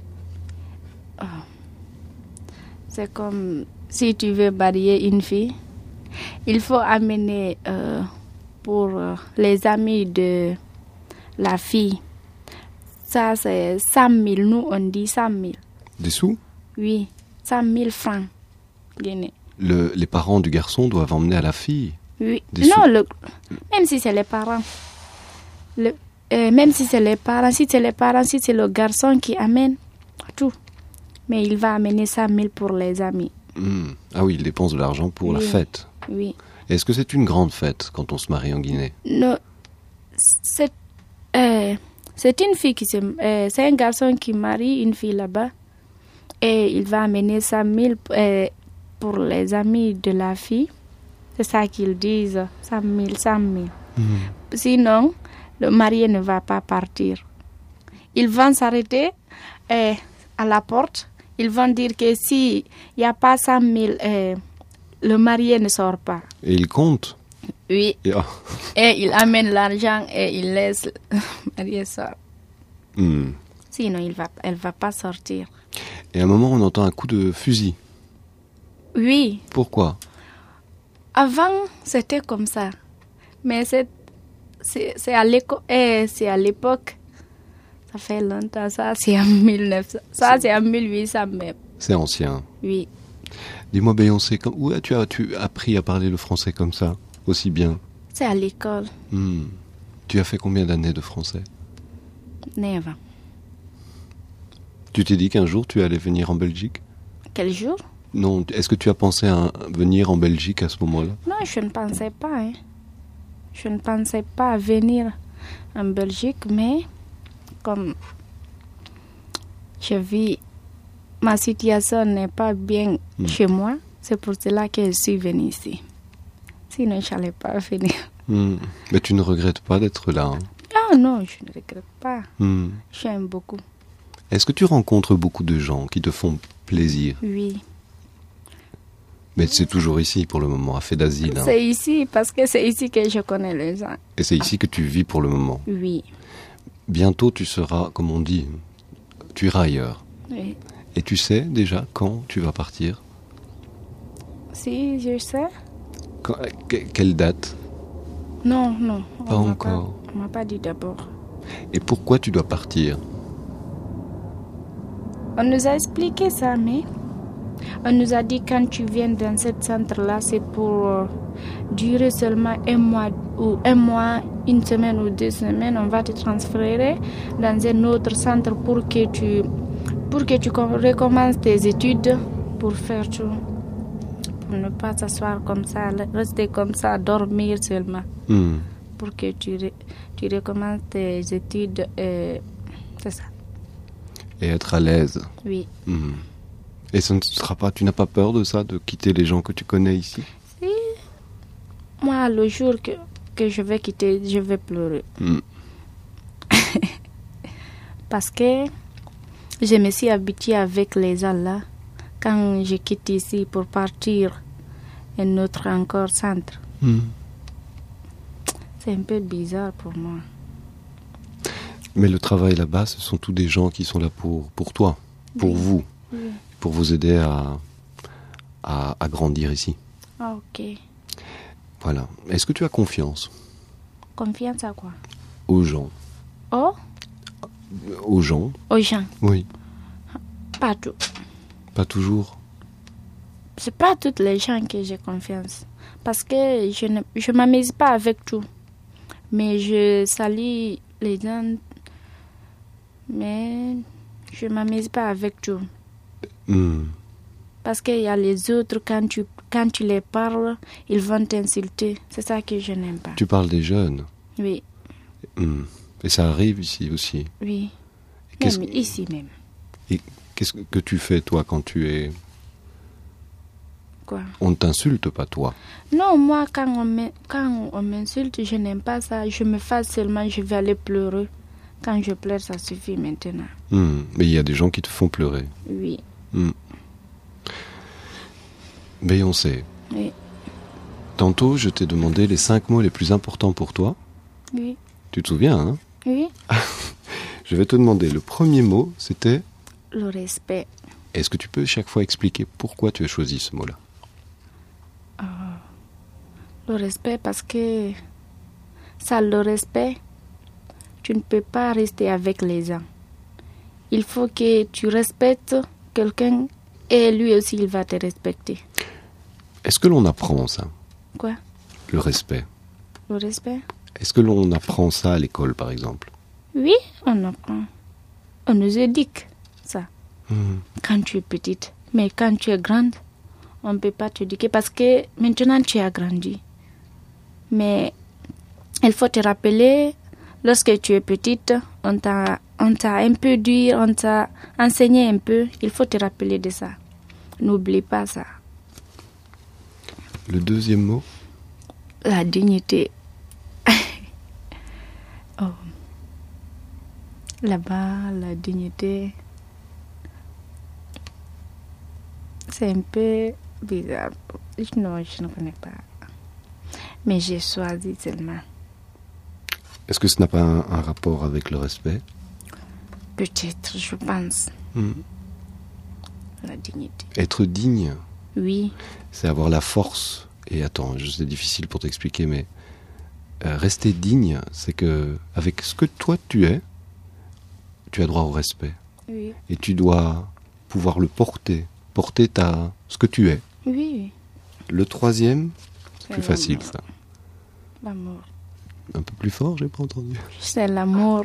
C'est comme si tu veux marier une fille, il faut amener pour les amis de la fille. Ça, c'est 100 000. Nous, on dit 100 000. Des sous? Oui, 100 000 francs guinéens. Les parents du garçon doivent emmener à la fille? Oui. Des Non, sous? même si c'est les parents. Même si c'est les parents, si c'est le garçon qui amène tout. Mais il va amener 100 000 pour les amis. Ah oui, il dépense de l'argent pour la fête. Oui. Est-ce que c'est une grande fête quand on se marie en Guinée? Non, c'est une fille c'est un garçon qui marie une fille là-bas et il va amener 100 000 pour les amis de la fille. C'est ça qu'ils disent, 100 000, 100 000. Sinon, le marié ne va pas partir. Ils vont s'arrêter à la porte. Ils vont dire que s'il n'y a pas 100 000, le marié ne sort pas. Et il compte? Oui. Et il amène l'argent et il laisse le marié sortir. Sinon, elle ne va pas sortir. Et à un moment, on entend un coup de fusil. Oui. Pourquoi? Avant, c'était comme ça. Mais c'est à l'époque. Ça fait longtemps, ça c'est en 1900. Ça c'est en 1800 même. C'est ancien. Oui. Dis-moi Beyoncé, où as-tu appris à parler le français comme ça, aussi bien? C'est à l'école. Tu as fait combien d'années de français? 9 ans. Tu t'es dit qu'un jour tu allais venir en Belgique? Quel jour? Non, est-ce que tu as pensé à venir en Belgique à ce moment-là? Non, je ne pensais pas. Je ne pensais pas venir en Belgique, mais comme je vis, ma situation n'est pas bien chez moi, c'est pour cela que je suis venue ici. Sinon, je n'allais pas venir. Mais tu ne regrettes pas d'être là? Ah non, je ne regrette pas. J'aime beaucoup. Est-ce que tu rencontres beaucoup de gens qui te font plaisir? Oui. Mais c'est toujours ici pour le moment, à Fait d'Asile. Hein. C'est ici, parce que c'est ici que je connais les gens. Et c'est ici que tu vis pour le moment? Oui. Bientôt tu seras, comme on dit, tu iras ailleurs. Oui. Et tu sais déjà quand tu vas partir? Si, je sais. Quelle date? Non. Pas encore. On ne m'a pas dit d'abord. Et pourquoi tu dois partir? On nous a expliqué ça, mais on nous a dit quand tu viens dans ce centre-là, c'est pour durer seulement un mois, une semaine ou 2 semaines. On va te transférer dans un autre centre pour que tu recommences tes études, pour faire tout. Pour ne pas s'asseoir comme ça, rester comme ça, dormir seulement. Pour que tu recommences tes études, c'est ça. Et être à l'aise. Oui. Et ce ne sera pas, tu n'as pas peur de ça, de quitter les gens que tu connais ici? Si. Moi, le jour que je vais quitter, je vais pleurer. Parce que je me suis habituée avec les gens là. Quand je quitte ici pour partir à un autre encore centre, c'est un peu bizarre pour moi. Mais le travail là-bas, ce sont tous des gens qui sont là pour toi, pour vous, pour vous aider à grandir ici. Ah, ok. Voilà. Est-ce que tu as confiance Confiance à quoi? aux gens? Oh, Aux gens? aux gens. Oui. Pas tout. Pas toujours? C'est pas toutes les gens que j'ai confiance. Parce que je m'amuse pas avec tout. Mais je salue les gens. Mais je m'amuse pas avec tout. Parce qu'il y a les autres, quand tu les parles, ils vont t'insulter. C'est ça que je n'aime pas. Tu parles des jeunes? Oui, Et ça arrive ici aussi? oui. Qu'est-ce Même ici même. Et qu'est-ce que tu fais, toi, quand tu es... Quoi? On ne t'insulte pas, toi? Non, moi, quand on m'insulte, je n'aime pas ça. Je me fasse seulement, je vais aller pleurer. Quand je pleure, ça suffit maintenant. Mais il y a des gens qui te font pleurer. Oui. Beyoncé, Oui. tantôt, je t'ai demandé les 5 mots les plus importants pour toi. Oui. Tu te souviens, hein? Oui. Je vais te demander, le premier mot, c'était... Le respect. Est-ce que tu peux chaque fois expliquer pourquoi tu as choisi ce mot-là? Le respect parce que sans le respect, tu ne peux pas rester avec les gens. Il faut que tu respectes quelqu'un et lui aussi il va te respecter. Est-ce que l'on apprend ça, Quoi? le respect? Le respect? Est-ce que l'on apprend ça à l'école, par exemple? Oui, on apprend. On nous éduque ça quand tu es petite. Mais quand tu es grande, on ne peut pas t'éduquer parce que maintenant tu as grandi. Mais il faut te rappeler, lorsque tu es petite, on t'a un peu dit, on t'a enseigné un peu. Il faut te rappeler de ça. N'oublie pas ça. Le deuxième mot? La dignité. Oh. Là-bas, la dignité, c'est un peu bizarre. Non, je ne connais pas. Mais j'ai choisi seulement. Est-ce que ce n'a pas un rapport avec le respect? Peut-être, je pense. La dignité. Être digne, Oui, c'est avoir la force. Et attends, c'est difficile pour t'expliquer, mais rester digne, c'est que avec ce que toi tu es, tu as droit au respect. oui, Et tu dois pouvoir le porter ce que tu es. oui. Le troisième, C'est plus facile l'amour. ça. L'amour. Un peu plus fort, j'ai pas entendu. C'est l'amour.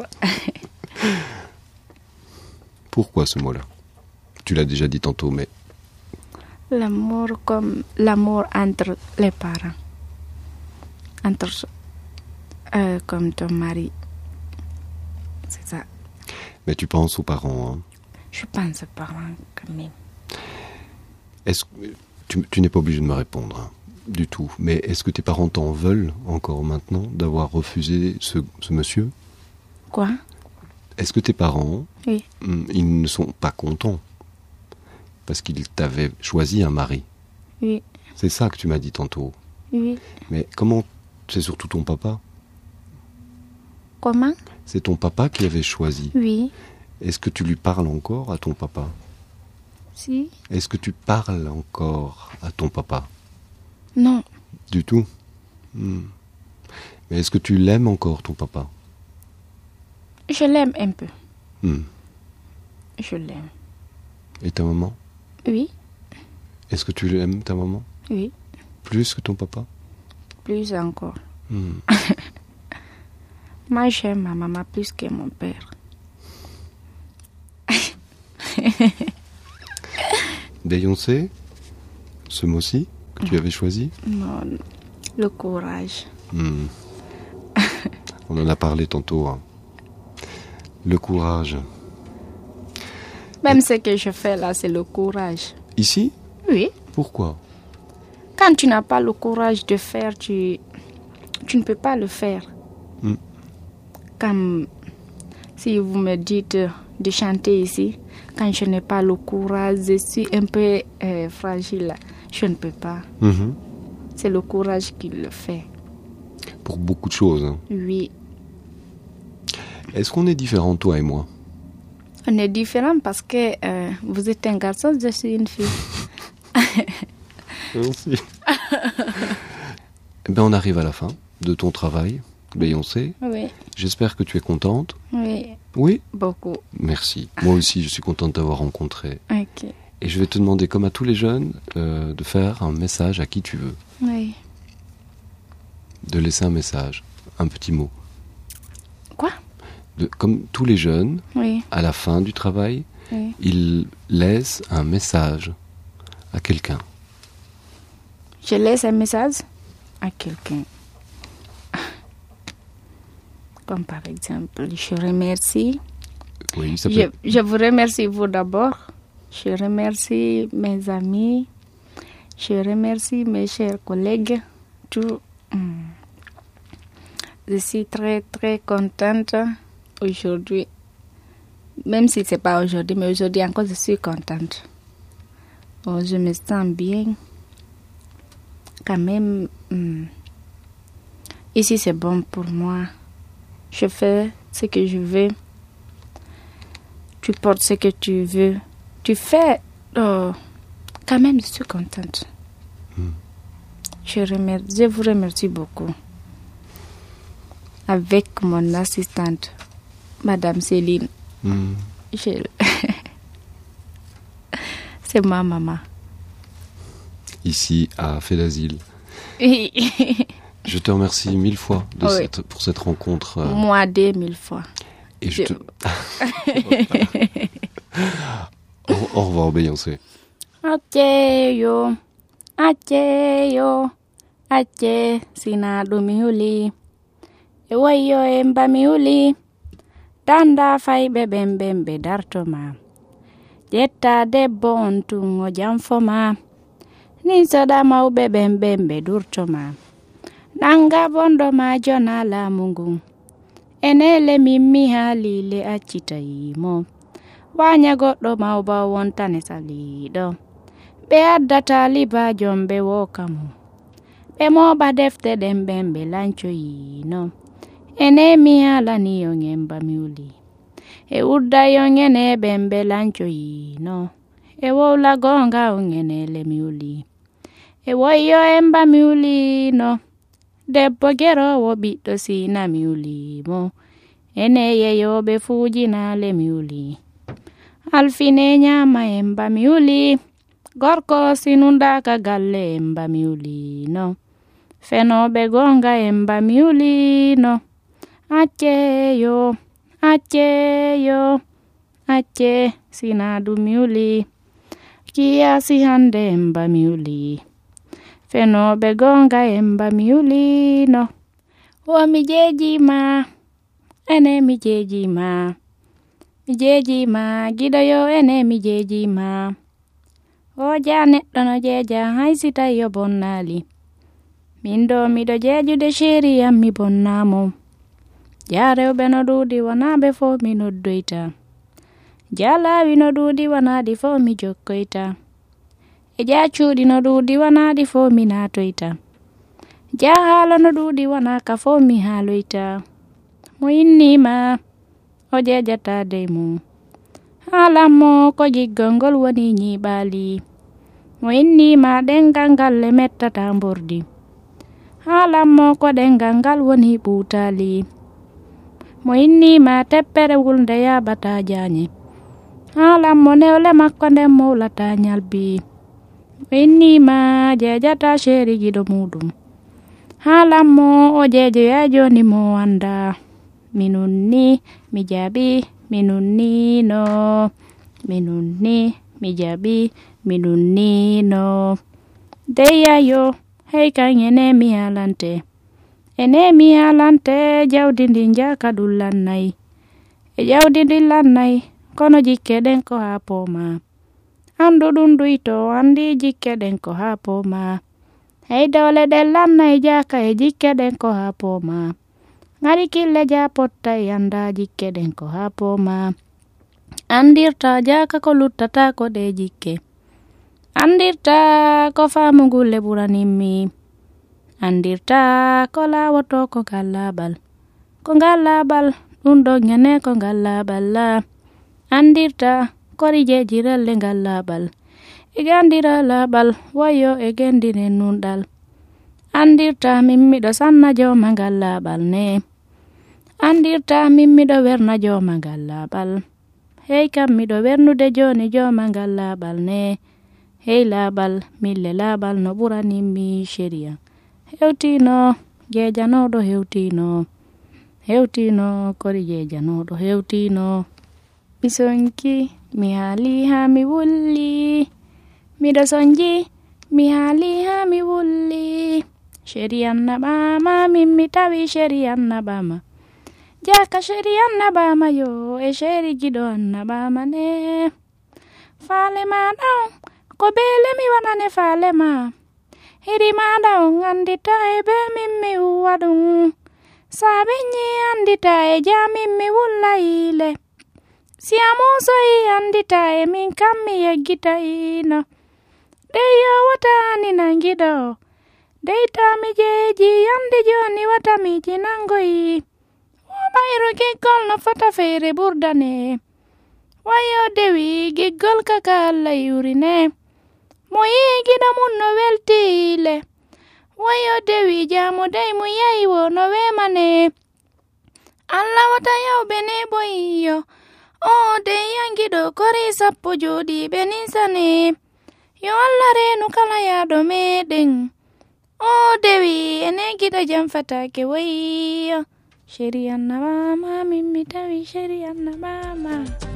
Pourquoi ce mot-là? Tu l'as déjà dit tantôt, mais L'amour comme l'amour entre les parents. Entre comme ton mari. C'est ça. mais tu penses aux parents, hein? Je pense aux parents quand même. Est-ce que tu n'es pas obligé de me répondre, hein, du tout. Mais est-ce que tes parents t'en veulent encore maintenant d'avoir refusé ce monsieur? Quoi? Est-ce que tes parents, Oui. Ils ne sont pas contents parce qu'ils t'avaient choisi un mari? Oui. C'est ça que tu m'as dit tantôt. Oui. Mais comment? C'est surtout ton papa. Comment? C'est ton papa qui avait choisi. Oui. Est-ce que tu lui parles encore à ton papa? Si? Est-ce que tu parles encore à ton papa? Non. Du tout. Mais est-ce que tu l'aimes encore, ton papa? Je l'aime un peu. Hmm. Je l'aime. Et ta maman? Oui. Est-ce que tu l'aimes, ta maman? Oui. Plus que ton papa? Plus encore. Moi, j'aime ma maman plus que mon père. Beyoncé, ce mot-ci que tu avais choisi? Non, le courage. On en a parlé tantôt, hein. Le courage. Même ce que je fais là, c'est le courage. Ici? Oui. Pourquoi? Quand tu n'as pas le courage de faire, tu ne peux pas le faire. Comme si vous me dites de chanter ici, quand je n'ai pas le courage, je suis un peu fragile. Je ne peux pas. C'est le courage qui le fait. Pour beaucoup de choses, hein. Oui. Est-ce qu'on est différents, toi et moi? On est différents parce que vous êtes un garçon, je suis une fille. Merci. Eh ben, on arrive à la fin de ton travail, Beyoncé. Oui. J'espère que tu es contente. Oui. Oui? Beaucoup. Merci. Moi aussi, je suis contente de t'avoir rencontré. Ok. Et je vais te demander, comme à tous les jeunes, de faire un message à qui tu veux. Oui. De laisser un message, un petit mot. Quoi? Comme tous les jeunes, Oui. à la fin du travail, Oui. ils laissent un message à quelqu'un. Je laisse un message à quelqu'un. Comme par exemple, je remercie. Oui, ça peut... Je vous remercie vous d'abord. Je remercie mes amis. Je remercie mes chers collègues. Tout. Je suis très très contente aujourd'hui. Même si c'est pas aujourd'hui, mais aujourd'hui encore je suis contente. Oh, je me sens bien. Quand même, ici c'est bon pour moi. Je fais ce que je veux. Tu portes ce que tu veux. Tu fais. Quand même, je suis contente. Je vous remercie beaucoup. Avec mon assistante, Madame Céline. C'est ma maman. Ici, à Fédazil. Oui. Je te remercie 1000 fois pour cette rencontre. Moi, 2000 fois. Et Au revoir, Beyoncé. Acheyo, ache, sinadu miuli. Ewayo emba miuli. Danda fay bebembembe dartoma. Jetta debbo on tungo jamfoma. Nin sodama bebembembe durtoma. Nanga bondo ma jonala mungu. Enele mimmi halile accitayimo. Wanya goɗɗo mawba wontane saliɗo. Ɓe addata libajo ɓe wokamu. Ɓe moɓa defte ɗen ɓen ɓe lancoyino. Ene mi halani yon emba miuli. E udda yon ene ɓen ɓe lancoyino. E wowla gonga on enele miuli. E woyyo emba miuli no. Debbo gerowo ɓiɗɗo sina miulimo. Ene yeyoɓe fujinale miuli. Alfine nyama emba miuli. Gorko sinundaka galle emba miuli no. Fenoɓe gonga emba miuli no. Acceyo, acce sinadu miuli. Kiyasi hande emba miuli. Fenoɓe gonga emba miuli no. O mi jejima. Ene mi jejima. Mi jejima giɗoyo ene mi jejima. O ja neɗɗo no jeja hay si tawi yo bonnali. Min ɗo miɗo jejude chéri am mi bonnamo. Ja rewɓe no ɗuuɗi wonaɓe fo mi noddoyta. Ja laawi no ɗuuɗi wonaɗi fo mi jokkoyta. E ja cuuɗi no ɗuuɗi wonaɗi fo mi natoyta. Ja haala no ɗuuɗi wonaka fo mi haaloyta. Mo innima o jejata dey mum. Haalanmo ko jiggol ngol woni nyiɓaali. Mo innima ɗengal ngal le mettata mbordi. Haalanmo ko ɗengal ngal woni ɓuutali. Mo innima teppere wulnde yaɓata jaanye. Haalanmo newle makko nden mowlata nyalbi. Mo innima jejata chéri giɗo muɗum. Haalanmo o jeejoya joni mo anda. Minunni mi jaɓi minunni no. Minunni mi jaɓi minunni no. Deyayo hey kan ene mi halante. Ene mi halante jawdi ndi jaka ɗum lannay. E jawdi ndi lannay kono jikke ɗen ko ha poma. Andu ɗum duyto andi jikke ɗen ko ha poma. Hey dawle ɗen lannay jaka e jikke ɗen ko ha poma. Ngari kille ja potta e anda jikke ɗen ko ha poma. Andirta jaka ko luttata ko ɗe jikke. Andirta ko famugulle ɓuranimmi. Andirta ko lawoto ko gallabal. Ko gallabal ɗum ɗo ñane ko gallabal la. Andirta ko rijejirelle gallabal. igandira labal wayo egendine nundal andirta mimmiɗo sanna jomangal labal ne andirta mimmiɗo werna jomangal labal hey kam miɗo wernude joni jomangal labal ne hey labal mille labal no ɓuranimmi sheria hewtino jejanoɗo hewtino kodi jejanoɗo hewtino mi sonki mi haali ha mi wulli miɗo sonji mi haali ha mi wulli sheriyan naɓama min mi tawi sheriyan naɓama jaka sheriyan naɓama yo e sheri giɗo annaɓama ne faale maɗa on ko bele mi waɗane faale ma hiri maɗa on andita e be min mi huwa ɗum saɓeñi andita e jamin mi wulla ile siyamusoyi andita e min kam mi yeggita ino dey yowatani nangiɗo deytami jeeji yande joni watamiji nangoyi woɓayro giggol no fota feere ɓurdane wayo dewi giggol kaka Allah yurine mo yigiɗo mum no weltiile wayo dewi jamo dey mo yayiwo no wemane Allah wata yawɓe ne boyiyo o dey yangiɗo kori sappo joɗiɓe ninsane yo Allah renu kala yaɗo meɗen o dewi ene giɗo jam fatake wayiyo sheriyan naɓama min mi tawi sheriyan naɓama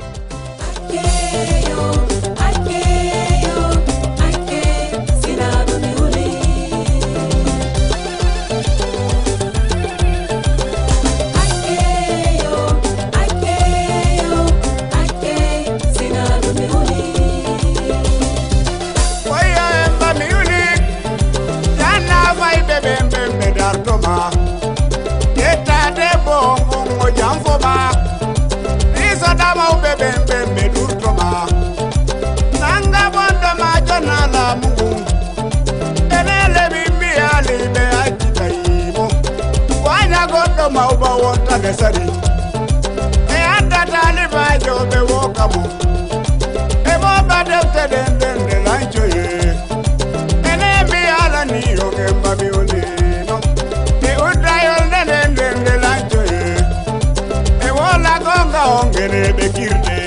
mauba wonta nesari e anda taliba jobe wokamu e mo badefte den lanjoye ene mi ala ni yoge mbabi olino e udayol den lanjoye e wola gonga ongene be kirde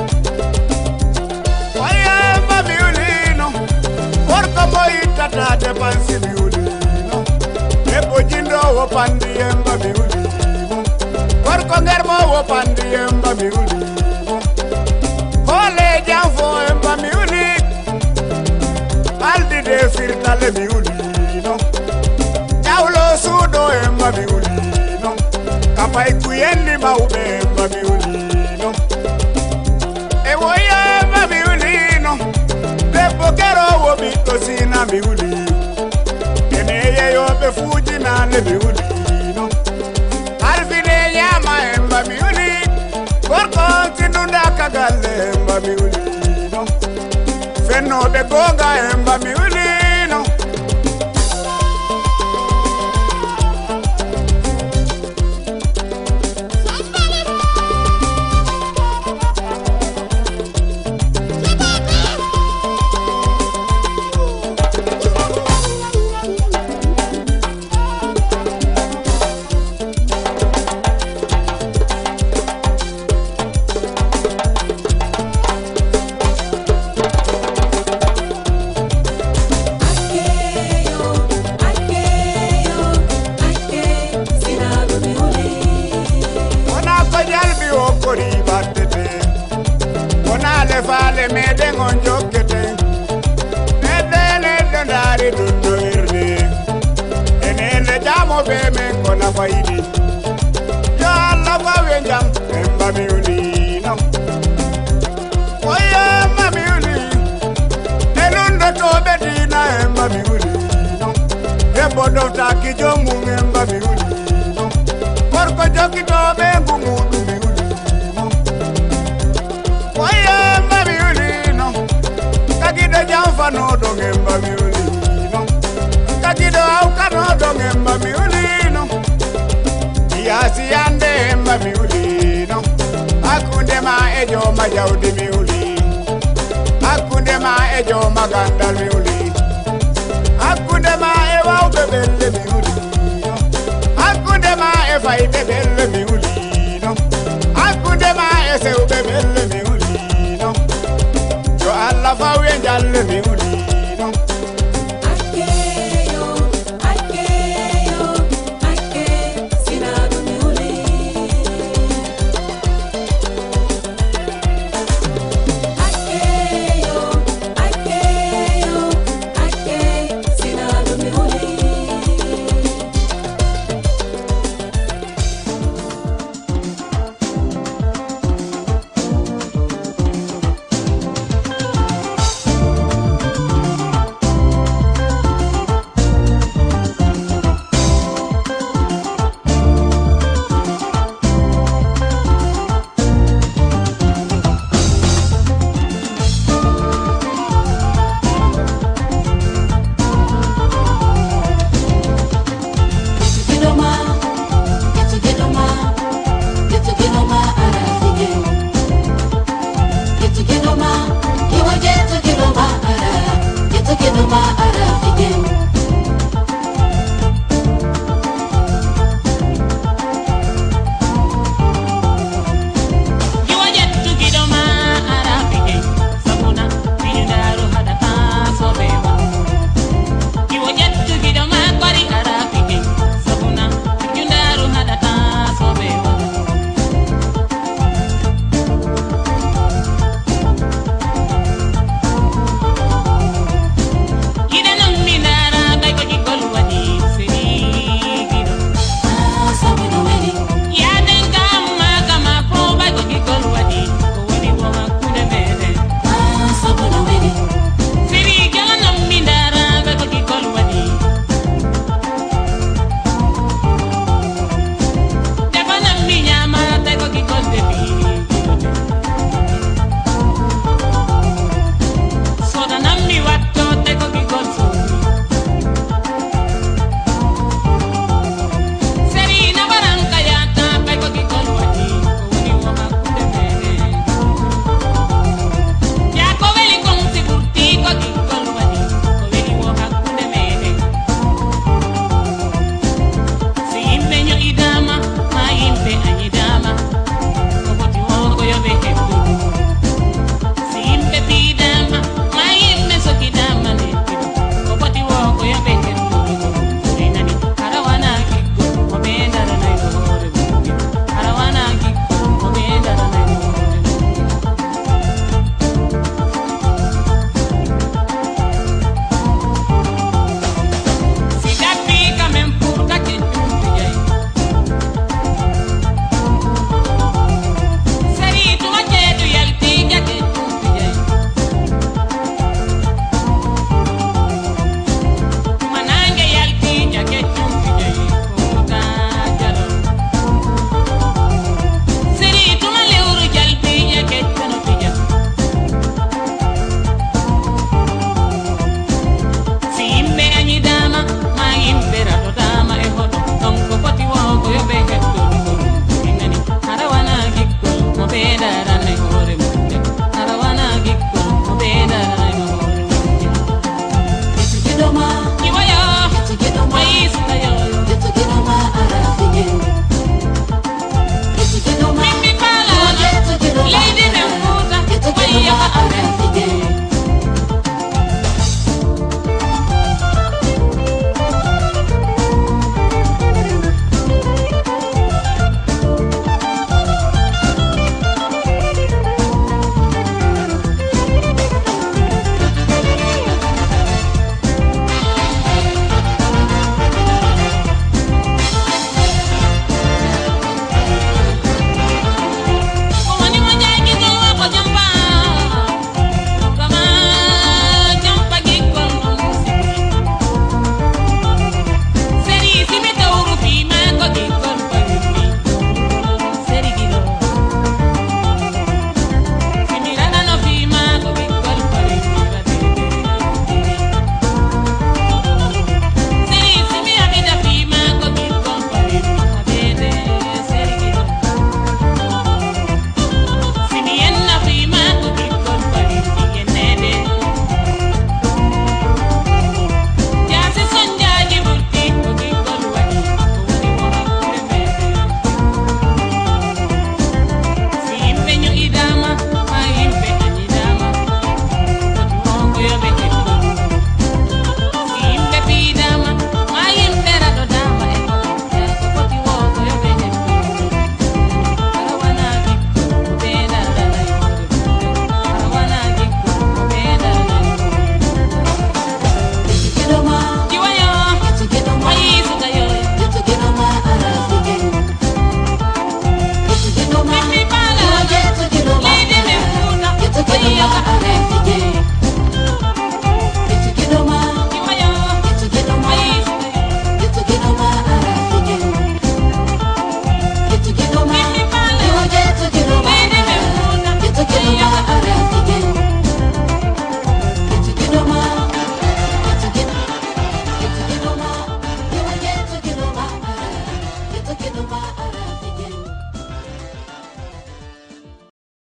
waya mbabi olino porko moy tata de pansi bi olino e bojindo wo pandi mbabi olino Konger mo wo pandi emba mi uli Hole janfo emba mi uli Aldi de firtale mi uli no Jaulo sudo emba mi uli no Kapai kuyendi maube emba mi uli no E woya emba mi uli no Bebo kero wo bito sina mi uli Eneye yo be fuji na le mi uli Kagalle emba mi ulino Fenno de gonga emba mi ulino Fale meden on jokkete nedene dondari dunno irde enele jamo be men kona fayidi yo Allah bawe jam emba mi ulino oya mami uli elundo to bedina emba mi ulino ebo dofta ki jomu emba mi ulino korko jokito be ngumu mi ulino oya Kagido jamfa no dongemba mi ulino Kagido auka no dongemba mi ulino Yasi yande emba mi ulino Akunde ma ejo ma jawdi mi ulino Akunde ma ejo ma maganda mi uli. Akudema ewa ubebele mi uli. Akudema efa ibebele mi uli. Akudema ese ubebele mi uli. Jo Allah fa wenjalle mi uli.